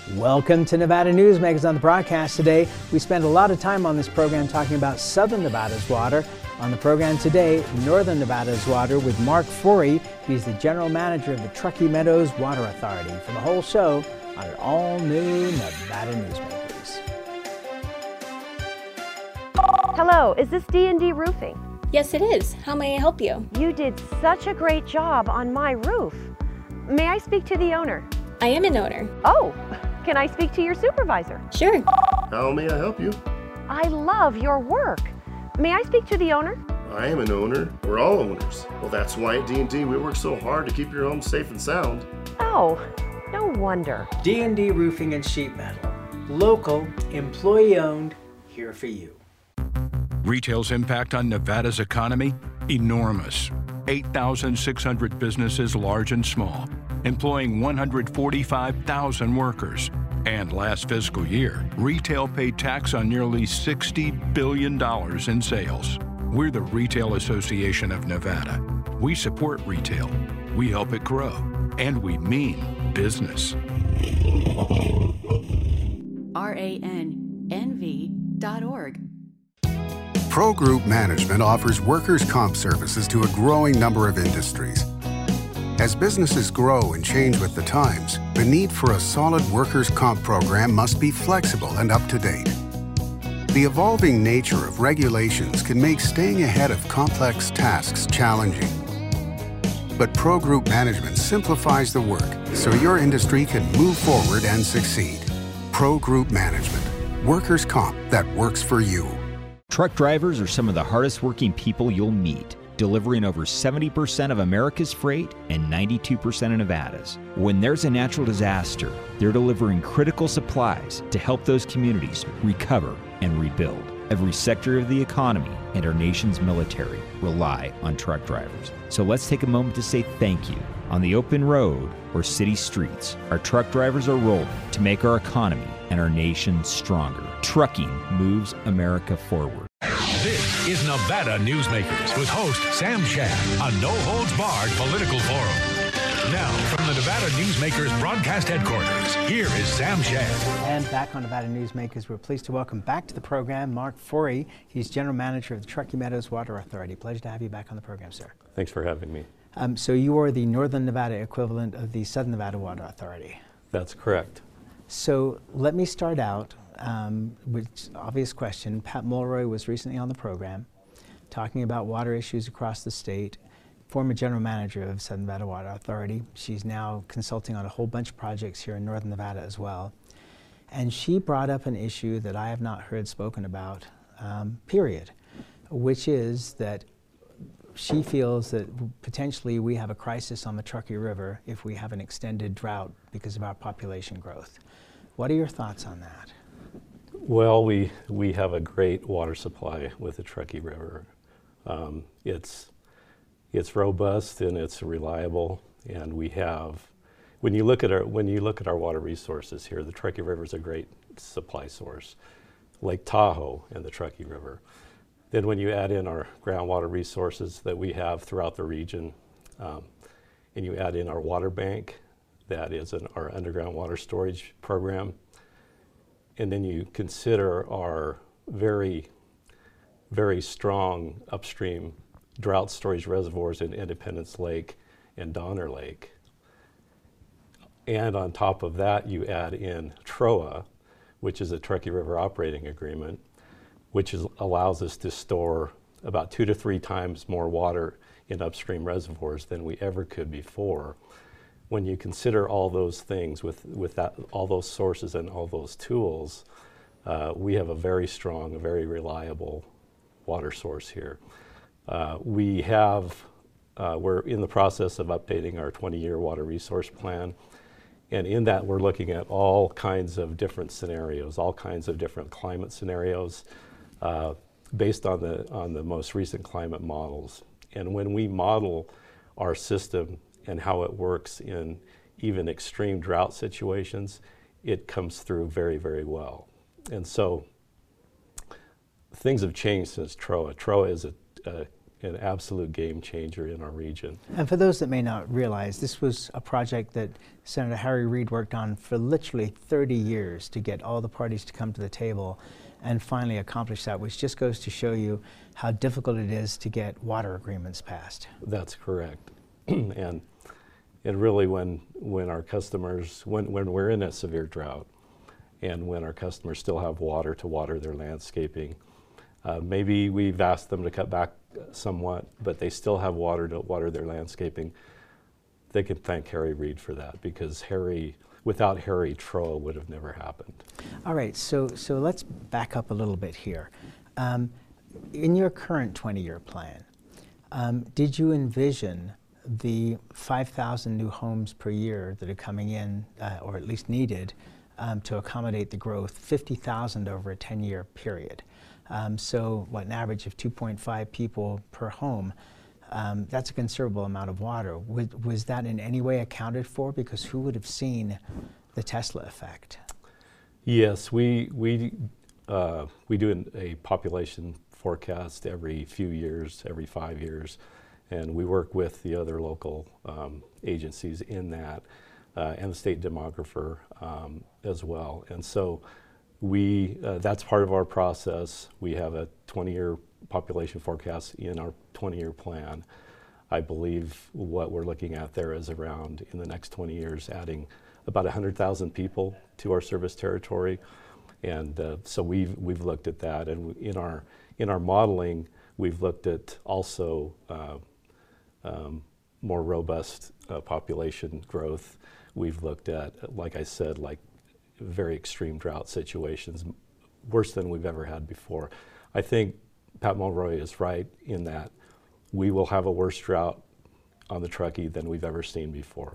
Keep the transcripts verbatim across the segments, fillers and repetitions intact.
Welcome to Nevada Newsmakers. On the broadcast today, we spend a lot of time on this program talking about Southern Nevada's water. On the program today, Northern Nevada's water with Mark Forey. He's the general manager of the Truckee Meadows Water Authority. For the whole show on an all-new Nevada Newsmakers. Hello, is this D and D Roofing? Yes, it is. How may I help you? You did such a great job on my roof. May I speak to the owner? I am an owner. Oh, can I speak to your supervisor? Sure. How may I help you? I love your work. May I speak to the owner? I am an owner. We're all owners. Well, that's why at D and D we work so hard to keep your home safe and sound. Oh, no wonder. D and D Roofing and Sheet Metal. Local, employee-owned, here for you. Retail's impact on Nevada's economy? Enormous. eight thousand six hundred businesses, large and small, employing one hundred forty-five thousand workers. And last fiscal year, retail paid tax on nearly sixty billion dollars in sales. We're the Retail Association of Nevada. We support retail, we help it grow, and we mean business. R A N N V dot org. Pro Group Management offers workers' comp services to a growing number of industries. As businesses grow and change with the times, the need for a solid workers' comp program must be flexible and up to date. The evolving nature of regulations can make staying ahead of complex tasks challenging. But Pro Group Management simplifies the work so your industry can move forward and succeed. Pro Group Management, workers' comp that works for you. Truck drivers are some of the hardest working people you'll meet, delivering over seventy percent of America's freight and ninety-two percent of Nevada's. When there's a natural disaster, they're delivering critical supplies to help those communities recover and rebuild. Every sector of the economy and our nation's military rely on truck drivers. So let's take a moment to say thank you. On the open road or city streets, our truck drivers are rolling to make our economy and our nation stronger. Trucking moves America forward. This is Nevada Newsmakers with host Sam Shad, a no-holds-barred political forum. Now, from the Nevada Newsmakers broadcast headquarters, here is Sam Shad. And back on Nevada Newsmakers, we're pleased to welcome back to the program Mark Forey. He's General Manager of the Truckee Meadows Water Authority. Pleasure to have you back on the program, sir. Thanks for having me. Um, so you are the Northern Nevada equivalent of the Southern Nevada Water Authority. That's correct. So let me start out um, with obvious question. Pat Mulroy was recently on the program talking about water issues across the state. Former general manager of Southern Nevada Water Authority. She's now consulting on a whole bunch of projects here in Northern Nevada as well. And she brought up an issue that I have not heard spoken about, um, period, which is that she feels that potentially we have a crisis on the Truckee River if we have an extended drought because of our population growth. What are your thoughts on that? Well, we, we have a great water supply with the Truckee River. Um, it's, it's robust and it's reliable, and we have, when you look at our, when you look at our water resources here, the Truckee River is a great supply source. Lake Tahoe and the Truckee River. Then when you add in our groundwater resources that we have throughout the region, um, and you add in our water bank, that is an, our underground water storage program, and then you consider our very, very strong upstream drought storage reservoirs in Independence Lake and Donner Lake. And on top of that, you add in T R O A, which is a Truckee River Operating Agreement, which is, allows us to store about two to three times more water in upstream reservoirs than we ever could before. When you consider all those things with, with that, all those sources and all those tools, uh, we have a very strong, a very reliable water source here. Uh, we have, uh, we're in the process of updating our twenty year water resource plan. And in that, we're looking at all kinds of different scenarios, all kinds of different climate scenarios uh, based on the, on the most recent climate models. And when we model our system and how it works in even extreme drought situations, it comes through very, very well. And so things have changed since T R O A. T R O A is a, a an absolute game changer in our region. And for those that may not realize, this was a project that Senator Harry Reid worked on for literally thirty years to get all the parties to come to the table and finally accomplish that, which just goes to show you how difficult it is to get water agreements passed. That's correct. and and really when when our customers, when, when we're in a severe drought and when our customers still have water to water their landscaping, uh, maybe we've asked them to cut back somewhat, but they still have water to water their landscaping, they can thank Harry Reid for that, because Harry, without Harry, T R O A would have never happened. All right, so, so let's back up a little bit here. Um, in your current twenty-year plan, um, did you envision the five thousand new homes per year that are coming in, uh, or at least needed, um, to accommodate the growth, fifty thousand over a ten-year period? Um, so what, an average of two point five people per home, um, that's a considerable amount of water. Was, was that in any way accounted for? Because who would have seen the Tesla effect? Yes, we, we, uh, we do an, a population forecast every few years, every five years, and we work with the other local um, agencies in that, uh, and the state demographer um, as well. And so we, uh, that's part of our process. We have a twenty-year population forecast in our twenty-year plan. I believe what we're looking at there is around, in the next twenty years, adding about one hundred thousand people to our service territory. And uh, so we've, we've looked at that. And in our, in our modeling, we've looked at also uh, um, more robust uh, population growth. We've looked at, like I said, like very extreme drought situations, worse than we've ever had before. I think Pat Mulroy is right in that we will have a worse drought on the Truckee than we've ever seen before.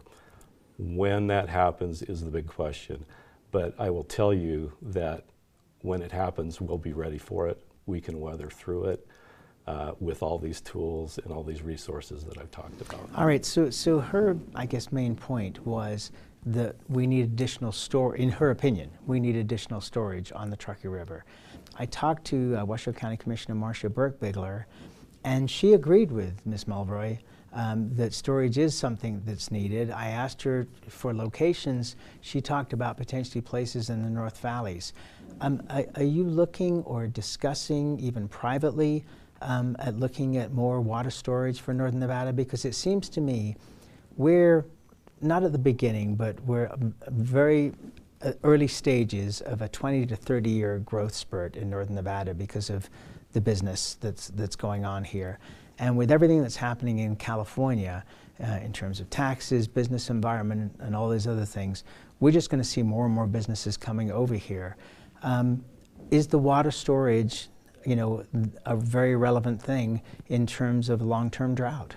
When that happens is the big question. But I will tell you that when it happens, we'll be ready for it. We can weather through it uh, with all these tools and all these resources that I've talked about. All right, so, so her, I guess, main point was that we need additional store, in her opinion, we need additional storage on the Truckee River. I talked to uh, Washoe County Commissioner Marcia Burke-Bigler, and she agreed with Miz Mulroy um, that storage is something that's needed. I asked her for locations. She talked about potentially places in the North Valleys. Um, are, are you looking or discussing, even privately, um, at looking at more water storage for Northern Nevada? Because it seems to me we're not at the beginning, but we're very uh, early stages of a twenty to thirty year growth spurt in Northern Nevada because of the business that's, that's going on here. And with everything that's happening in California, uh, in terms of taxes, business environment, and all these other things, we're just going to see more and more businesses coming over here. Um, is the water storage, you know, a very relevant thing in terms of long-term drought?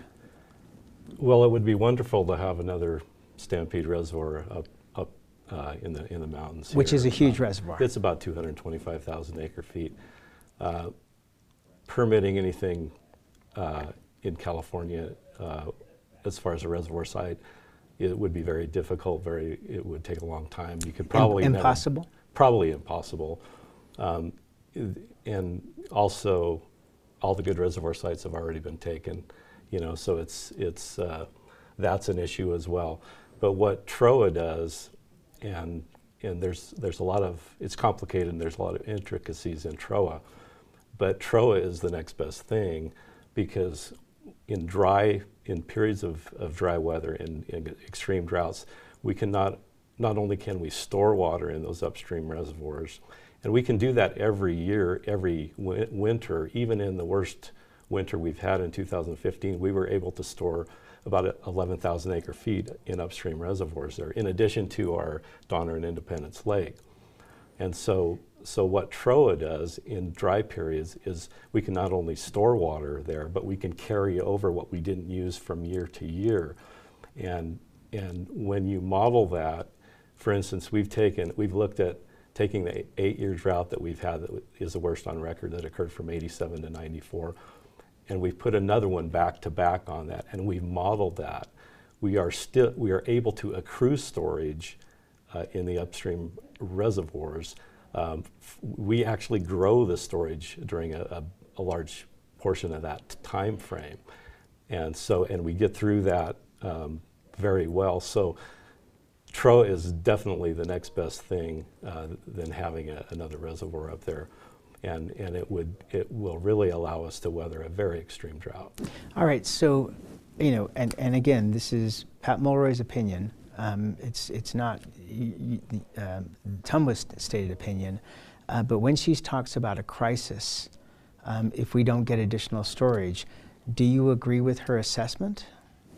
Well, it would be wonderful to have another Stampede Reservoir up, up uh, in the in the mountains. Which here. is a huge uh, reservoir. It's about two hundred twenty-five thousand acre feet. Uh, permitting anything uh, in California uh, as far as a reservoir site, it would be very difficult. Very, it would take a long time. You could probably Im impossible. Never, probably impossible, um, and also all the good reservoir sites have already been taken. You know, so it's it's uh, that's an issue as well. But what T R O A does, and and there's there's a lot of, it's complicated and there's a lot of intricacies in T R O A, but T R O A is the next best thing, because in dry, in periods of, of dry weather, in, in extreme droughts, we can not, not only can we store water in those upstream reservoirs, and we can do that every year, every win winter, even in the worst winter we've had in two thousand fifteen, we were able to store about eleven thousand acre feet in upstream reservoirs there, in addition to our Donner and Independence Lake. And so, so what T R O A does in dry periods is we can not only store water there, but we can carry over what we didn't use from year to year. And, and when you model that, for instance, we've taken, we've looked at taking the eight-year drought that we've had that is the worst on record, that occurred from eighty-seven to ninety-four, and we've put another one back to back on that, and we've modeled that. We are still, we are able to accrue storage uh, in the upstream reservoirs. Um, we actually grow the storage during a, a, a large portion of that time frame. And so, and we get through that um, very well. So T R O A is definitely the next best thing uh, than having a, another reservoir up there. And, and it would it will really allow us to weather a very extreme drought. All right, so, you know, and, and again, this is Pat Mulroy's opinion. Um, it's it's not y y um, T U M Wa's stated opinion, uh, but when she talks about a crisis, um, if we don't get additional storage, do you agree with her assessment?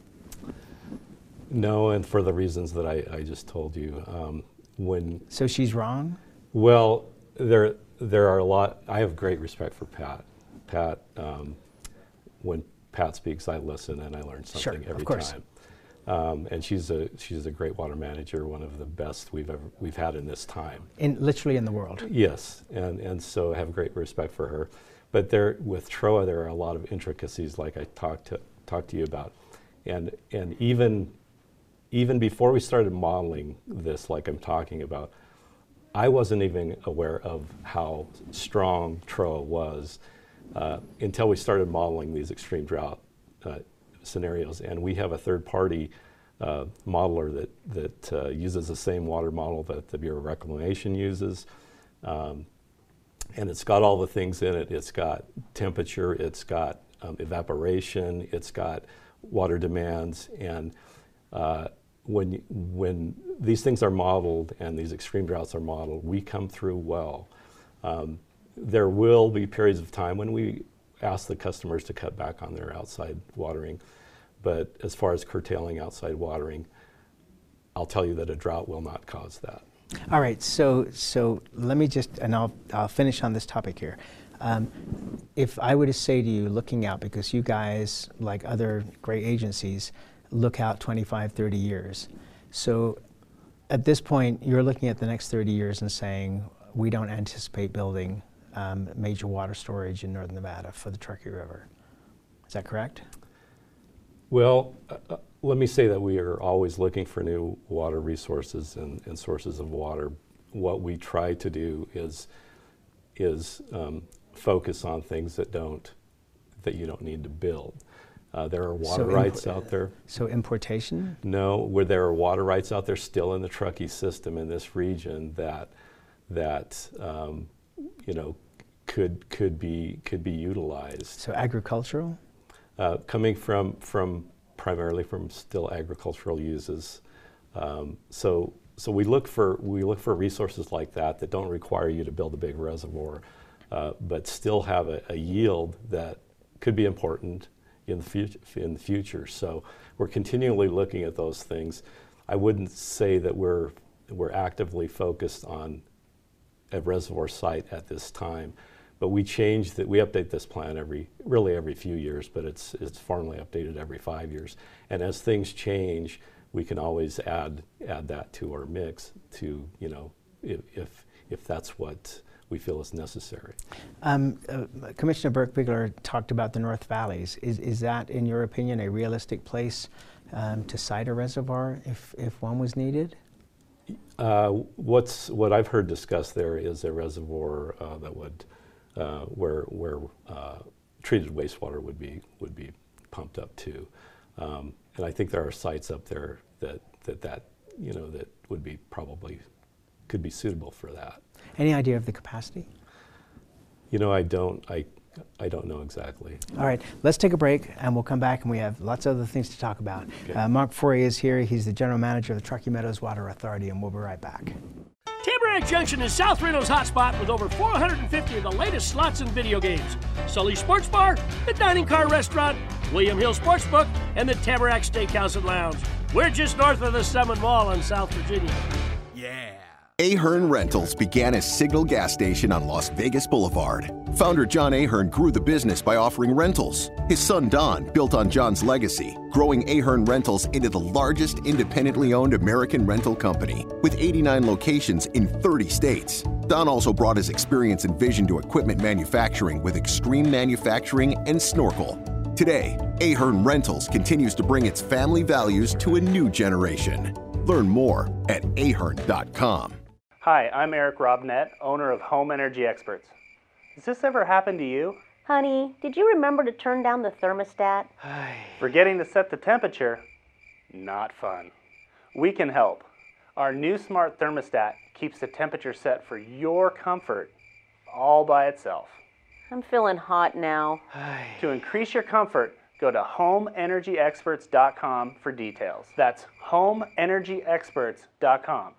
No, and for the reasons that I, I just told you. Um, when so she's wrong? Well, there there are a lot. I have great respect for Pat. Pat, um, when Pat speaks, I listen and I learn something sure, every of course. time. Um, and she's a she's a great water manager, one of the best we've ever we've had in this time. In literally in the world. Yes, and and so I have great respect for her. But there with T R O A, there are a lot of intricacies, like I talked to talked to you about, and and even even before we started modeling this, like I'm talking about, I wasn't even aware of how strong T R O A was uh, until we started modeling these extreme drought uh, scenarios. And we have a third-party uh, modeler that, that uh, uses the same water model that the Bureau of Reclamation uses. Um, and it's got all the things in it. It's got temperature, it's got um, evaporation, it's got water demands. And uh, when, when these things are modeled and these extreme droughts are modeled, we come through well. Um, there will be periods of time when we ask the customers to cut back on their outside watering. But as far as curtailing outside watering, I'll tell you that a drought will not cause that. All right, so so let me just, and I'll, I'll finish on this topic here. Um, if I were to say to you, looking out, because you guys, like other great agencies, look out twenty-five, thirty years. So at this point, you're looking at the next thirty years and saying, we don't anticipate building um, major water storage in Northern Nevada for the Truckee River. Is that correct? Well, uh, let me say that we are always looking for new water resources and, and sources of water. What we try to do is is um, focus on things that don't that you don't need to build. Uh, there are water so rights out there. So importation? No, where there are water rights out there still in the Truckee system in this region that that um, you know could could be could be utilized. So agricultural? Uh, coming from from primarily from still agricultural uses. Um, so so we look for we look for resources like that that don't require you to build a big reservoir, uh, but still have a, a yield that could be important in the future. In the future, so we're continually looking at those things. I wouldn't say that we're we're actively focused on a reservoir site at this time. But we change that. We update this plan every, really every few years, but it's it's formally updated every five years. And as things change, we can always add add that to our mix. To you know, if if, if that's what we feel is necessary. Um, uh, Commissioner Burke-Bigler talked about the North Valleys. Is is that, in your opinion, a realistic place um, to site a reservoir if if one was needed? Uh, what's what I've heard discussed there is a reservoir uh, that would. Uh, where where uh, treated wastewater would be would be pumped up to, um, and I think there are sites up there that that that you know that would be probably could be suitable for that. Any idea of the capacity? You know, I don't I I don't know exactly. All right, let's take a break, and we'll come back, and we have lots of other things to talk about. Okay. Uh, Mark Fourier is here. He's the general manager of the Truckee Meadows Water Authority, and we'll be right back. Tamarack Junction is South Reno's hotspot with over four hundred fifty of the latest slots and video games. Sully Sports Bar, the Dining Car Restaurant, William Hill Sportsbook, and the Tamarack Steakhouse and Lounge. We're just north of the Summit Mall in South Virginia. Yeah. Ahern Rentals began as Signal Gas Station on Las Vegas Boulevard. Founder John Ahern grew the business by offering rentals. His son Don built on John's legacy, growing Ahern Rentals into the largest independently owned American rental company, with eighty-nine locations in thirty states. Don also brought his experience and vision to equipment manufacturing with Extreme Manufacturing and Snorkel. Today, Ahern Rentals continues to bring its family values to a new generation. Learn more at ahern dot com. Hi, I'm Eric Robnett, owner of Home Energy Experts. Has this ever happened to you? Honey, did you remember to turn down the thermostat? Forgetting to set the temperature? Not fun. We can help. Our new smart thermostat keeps the temperature set for your comfort all by itself. I'm feeling hot now. To increase your comfort, go to home energy experts dot com for details. That's home energy experts dot com.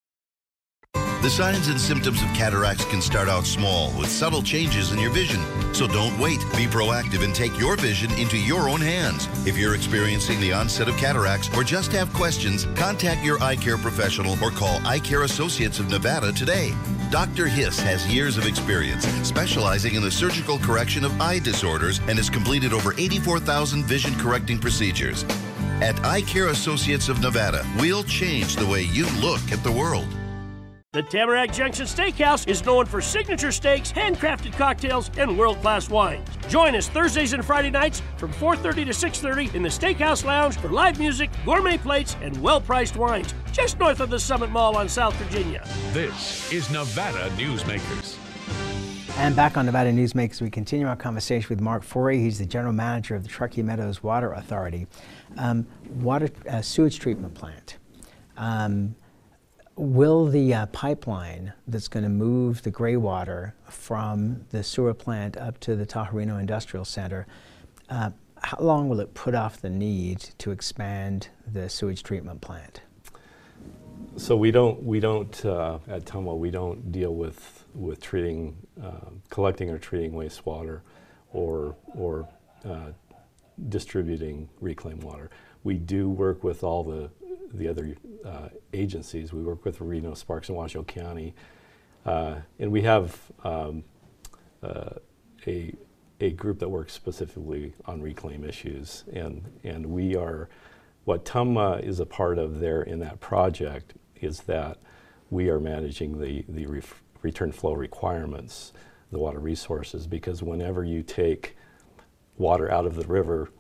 The signs and symptoms of cataracts can start out small with subtle changes in your vision. So don't wait. Be proactive and take your vision into your own hands. If you're experiencing the onset of cataracts or just have questions, contact your eye care professional or call Eye Care Associates of Nevada today. Doctor Hiss has years of experience specializing in the surgical correction of eye disorders and has completed over eighty-four thousand vision correcting procedures. At Eye Care Associates of Nevada, we'll change the way you look at the world. The Tamarack Junction Steakhouse is known for signature steaks, handcrafted cocktails, and world-class wines. Join us Thursdays and Friday nights from four thirty to six thirty in the Steakhouse Lounge for live music, gourmet plates, and well-priced wines, just north of the Summit Mall on South Virginia. This is Nevada Newsmakers. And back on Nevada Newsmakers, we continue our conversation with Mark Forey. He's the general manager of the Truckee Meadows Water Authority, um, water uh, sewage treatment plant. Um, Will the uh, pipeline that's going to move the gray water from the sewer plant up to the Tahoe-Reno Industrial Center, uh, how long will it put off the need to expand the sewage treatment plant? So we don't, we don't uh, at T U M W A, we don't deal with, with treating, uh, collecting or treating wastewater or, or uh, distributing reclaimed water. We do work with all the the other uh, agencies. We work with Reno, Sparks, and Washoe County, uh, and we have um, uh, a a group that works specifically on reclaim issues, and and we are what T U M W A is a part of there in that project is that we are managing the the ref return flow requirements, the water resources, because whenever you take water out of the river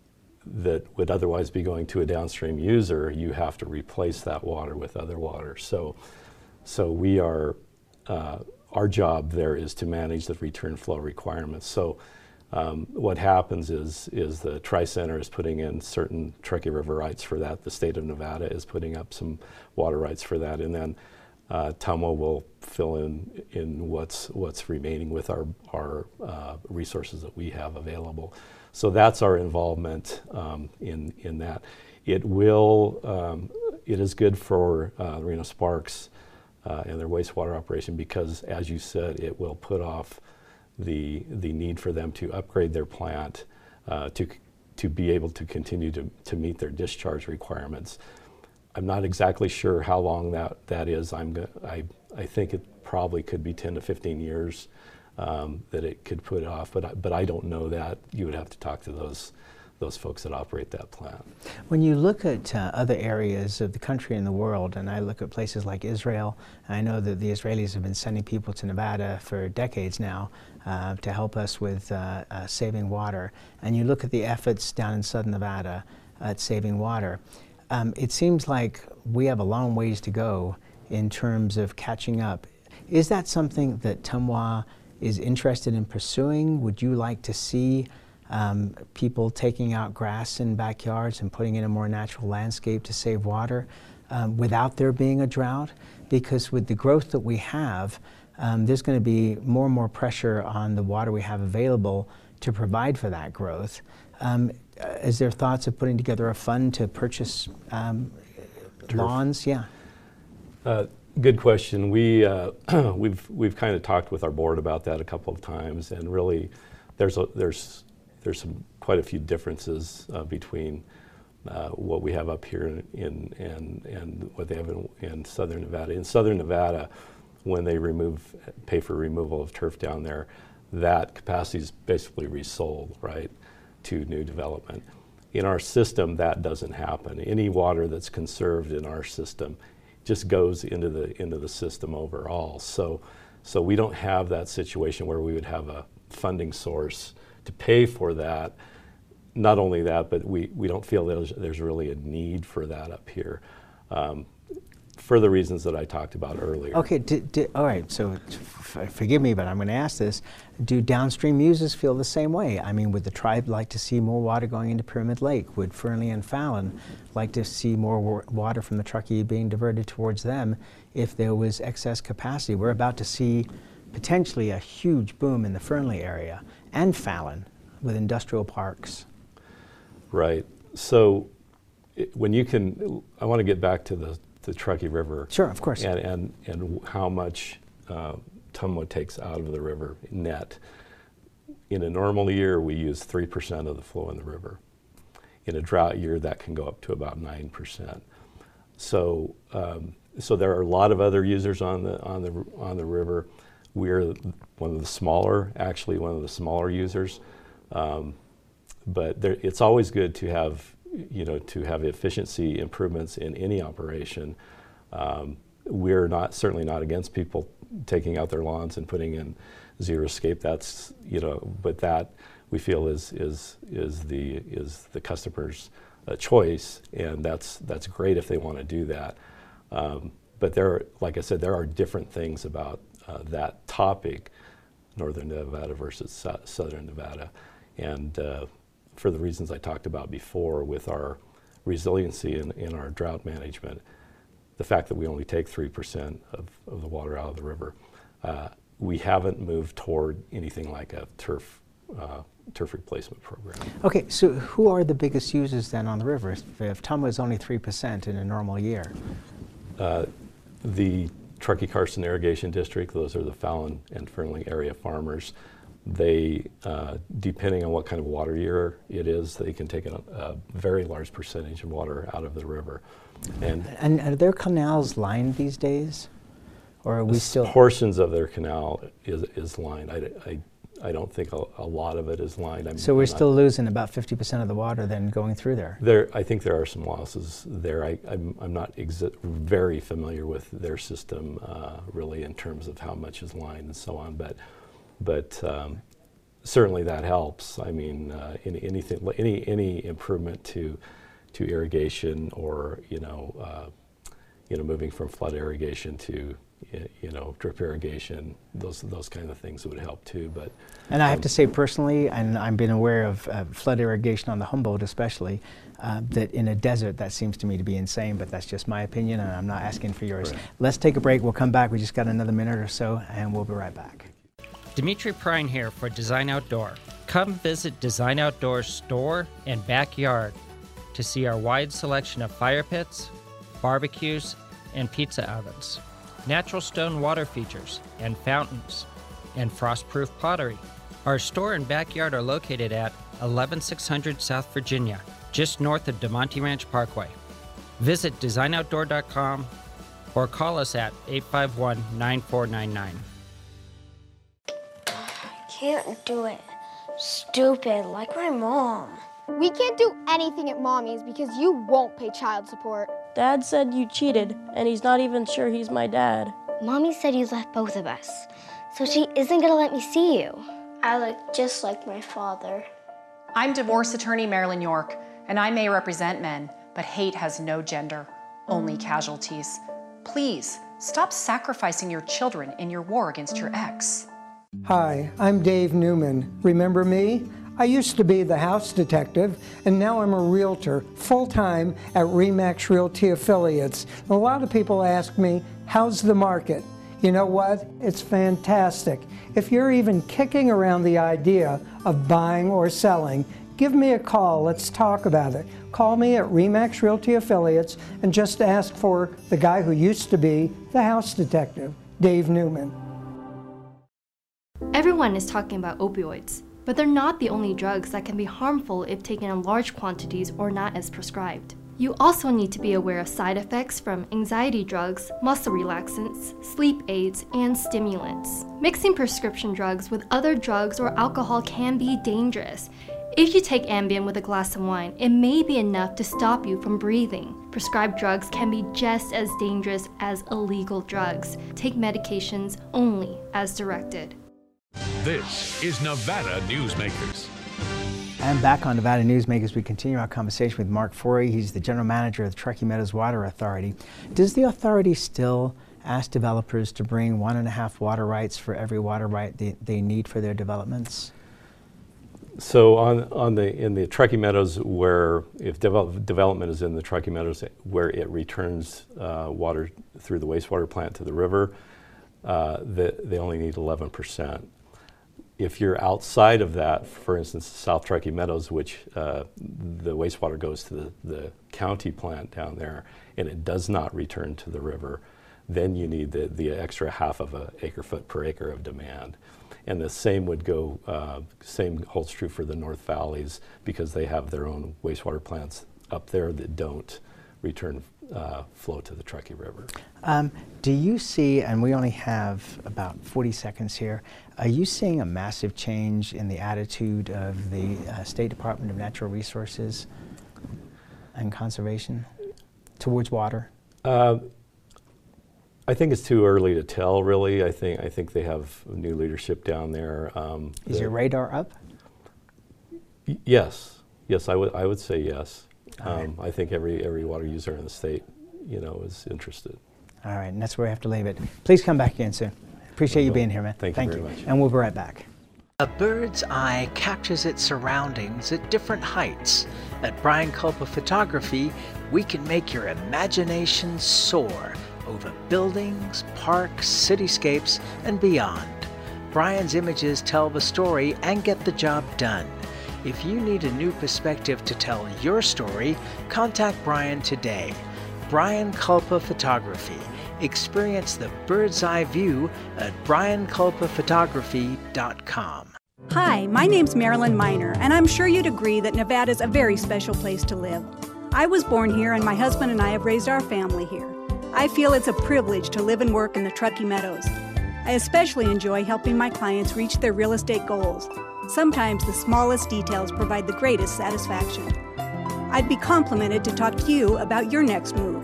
that would otherwise be going to a downstream user, you have to replace that water with other water. So, so we are, uh, our job there is to manage the return flow requirements. So um, what happens is, is the Tri-Center is putting in certain Truckee River rights for that. The state of Nevada is putting up some water rights for that. And then uh, T U M W A will fill in, in what's, what's remaining with our, our uh, resources that we have available. So that's our involvement um, in, in that. It will, um, it is good for uh, Reno Sparks uh, and their wastewater operation because, as you said, it will put off the, the need for them to upgrade their plant uh, to, to be able to continue to, to meet their discharge requirements. I'm not exactly sure how long that, that is. I'm go I, I think it probably could be ten to fifteen years. Um, that it could put off, but I, but I don't know that. You would have to talk to those those folks that operate that plant. When you look at uh, other areas of the country and the world, and I look at places like Israel, and I know that the Israelis have been sending people to Nevada for decades now uh, to help us with uh, uh, saving water, and you look at the efforts down in southern Nevada at saving water, um, it seems like we have a long ways to go in terms of catching up. Is that something that T U M W A is interested in pursuing? Would you like to see um, people taking out grass in backyards and putting in a more natural landscape to save water um, without there being a drought? Because with the growth that we have, um, there's going to be more and more pressure on the water we have available to provide for that growth. Um, is there thoughts of putting together a fund to purchase um, lawns? Yeah. Uh, Good question. We uh, we've we've kind of talked with our board about that a couple of times, and really, there's a, there's there's some quite a few differences uh, between uh, what we have up here in, in and and what they have in, in southern Nevada. In southern Nevada, when they remove pay for removal of turf down there, that capacity is basically resold, right, to new development. In our system, that doesn't happen. Any water that's conserved in our system just goes into the into the system overall. So, so we don't have that situation where we would have a funding source to pay for that. Not only that, but we we don't feel that there's, there's really a need for that up here. Um, for the reasons that I talked about earlier. Okay, di, di, all right, so f forgive me, but I'm going to ask this. Do downstream users feel the same way? I mean, would the tribe like to see more water going into Pyramid Lake? Would Fernley and Fallon like to see more wa water from the Truckee being diverted towards them if there was excess capacity? We're about to see potentially a huge boom in the Fernley area and Fallon with industrial parks. Right. So it, when you can, I want to get back to the, the Truckee River. Sure, of course. And, and, and how much uh, Tumwa takes out of the river net. In a normal year, we use three percent of the flow in the river. In a drought year, that can go up to about nine percent. So, um, so there are a lot of other users on the, on the, on the river. We're one of the smaller, actually one of the smaller users. Um, but there, it's always good to have, you know, to have efficiency improvements in any operation. Um, we're not, certainly not against people taking out their lawns and putting in zero escape. That's, you know, but that we feel is is is the is the customer's uh, choice, and that's that's great if they want to do that. Um, but there, are, like I said, there are different things about uh, that topic, Northern Nevada versus so Southern Nevada, and uh, for the reasons I talked about before, with our resiliency in, in our drought management, the fact that we only take three percent of, of the water out of the river, uh, we haven't moved toward anything like a turf uh, turf replacement program. Okay, so who are the biggest users then on the river? If, if Tumwa is only three percent in a normal year? Uh, the Truckee-Carson Irrigation District, those are the Fallon and Fernley area farmers. They, uh, depending on what kind of water year it is, they can take a, a very large percentage of water out of the river. And, and are their canals lined these days? Or are we still? Portions of their canal is, is lined. I, I, I don't think a, a lot of it is lined. I'm, so we're I'm still losing about fifty percent of the water then going through there? There, I think there are some losses there. I, I'm, I'm not exi very familiar with their system uh, really in terms of how much is lined and so on, but, but um, certainly that helps. I mean, uh, any, anything, any, any improvement to, to irrigation, or, you know, uh, you know, moving from flood irrigation to, you know, drip irrigation, those those kind of things would help too. But and I have um, to say personally, and I've been aware of uh, flood irrigation on the Humboldt especially, uh, that in a desert that seems to me to be insane, but that's just my opinion and I'm not asking for yours. Right. Let's take a break, we'll come back, we just got another minute or so and we'll be right back. Dimitri Prine here for Design Outdoor. Come visit Design Outdoor's store and backyard to see our wide selection of fire pits, barbecues, and pizza ovens, natural stone water features and fountains, and frost-proof pottery. Our store and backyard are located at eleven six hundred South Virginia, just north of DeMonte Ranch Parkway. Visit design outdoor dot com or call us at eight five one, nine four nine nine. Can't do it. Stupid, like my mom. We can't do anything at Mommy's because you won't pay child support. Dad said you cheated, and he's not even sure he's my dad. Mommy said you left both of us, so she isn't gonna let me see you. I look just like my father. I'm divorce attorney Marilyn York, and I may represent men, but hate has no gender, only casualties. Please, stop sacrificing your children in your war against your ex. Hi, I'm Dave Newman. Remember me? I used to be the house detective, and now I'm a realtor, full-time at RE/MAX Realty Affiliates. A lot of people ask me, how's the market? You know what? It's fantastic. If you're even kicking around the idea of buying or selling, give me a call. Let's talk about it. Call me at RE/MAX Realty Affiliates and just ask for the guy who used to be the house detective, Dave Newman. Everyone is talking about opioids. But they're not the only drugs that can be harmful if taken in large quantities or not as prescribed. You also need to be aware of side effects from anxiety drugs, muscle relaxants, sleep aids, and stimulants. Mixing prescription drugs with other drugs or alcohol can be dangerous. If you take Ambien with a glass of wine, it may be enough to stop you from breathing. Prescribed drugs can be just as dangerous as illegal drugs. Take medications only as directed. This is Nevada Newsmakers. And back on Nevada Newsmakers, we continue our conversation with Mark Forey. He's the general manager of the Truckee Meadows Water Authority. Does the authority still ask developers to bring one and a half water rights for every water right they, they need for their developments? So on, on the, in the Truckee Meadows, where if develop, development is in the Truckee Meadows where it returns uh, water through the wastewater plant to the river, uh, the, they only need eleven percent. If you're outside of that, for instance, South Truckee Meadows, which uh, the wastewater goes to the, the county plant down there, and it does not return to the river, then you need the, the extra half of an acre foot per acre of demand. And the same would go, uh, same holds true for the North Valleys, because they have their own wastewater plants up there that don't return uh, flow to the Truckee River. Um, do you see, and we only have about forty seconds here, are you seeing a massive change in the attitude of the uh, State Department of Natural Resources and Conservation towards water? Uh, I think it's too early to tell, really. I think I think they have new leadership down there. Um, Is your radar up? Y yes, yes, I would I would say yes. All right. Um, I think every every water user in the state, you know, is interested. All right, and that's where we have to leave it. Please come back again soon. Appreciate you being here, man. Thank you very much. And we'll be right back. A bird's eye captures its surroundings at different heights. At Brian Culpa Photography, we can make your imagination soar over buildings, parks, cityscapes, and beyond. Brian's images tell the story and get the job done. If you need a new perspective to tell your story, contact Brian today. Brian Culpa Photography. Experience the bird's eye view at brian culpa photography dot com. Hi, my name's Marilyn Miner, and I'm sure you'd agree that Nevada's a very special place to live. I was born here, and my husband and I have raised our family here. I feel it's a privilege to live and work in the Truckee Meadows. I especially enjoy helping my clients reach their real estate goals. Sometimes the smallest details provide the greatest satisfaction. I'd be complimented to talk to you about your next move.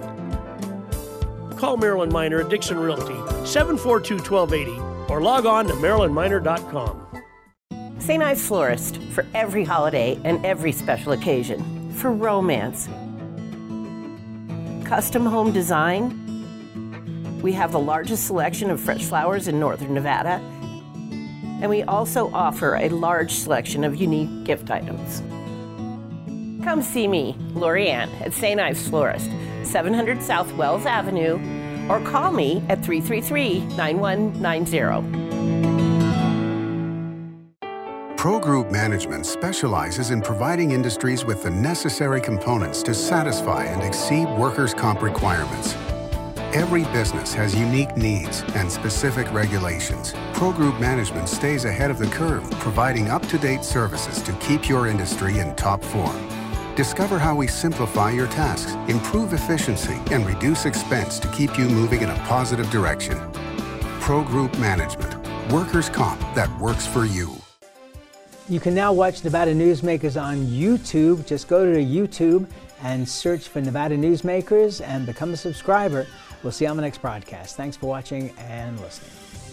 Call Marilyn Miner at Dixon Realty, seven four two, one two eight zero, or log on to marilyn miner dot com. Saint Ives Florist, for every holiday and every special occasion. For romance. Custom home design. We have the largest selection of fresh flowers in northern Nevada. And we also offer a large selection of unique gift items. Come see me, Lori Ann, at Saint Ives Florist, seven hundred South Wells Avenue, or call me at three three three, nine one nine zero. Pro Group Management specializes in providing industries with the necessary components to satisfy and exceed workers' comp requirements. Every business has unique needs and specific regulations. Pro Group Management stays ahead of the curve, providing up-to-date services to keep your industry in top form. Discover how we simplify your tasks, improve efficiency, and reduce expense to keep you moving in a positive direction. Pro Group Management, workers' comp that works for you. You can now watch Nevada Newsmakers on YouTube. Just go to YouTube and search for Nevada Newsmakers and become a subscriber. We'll see you on the next broadcast. Thanks for watching and listening.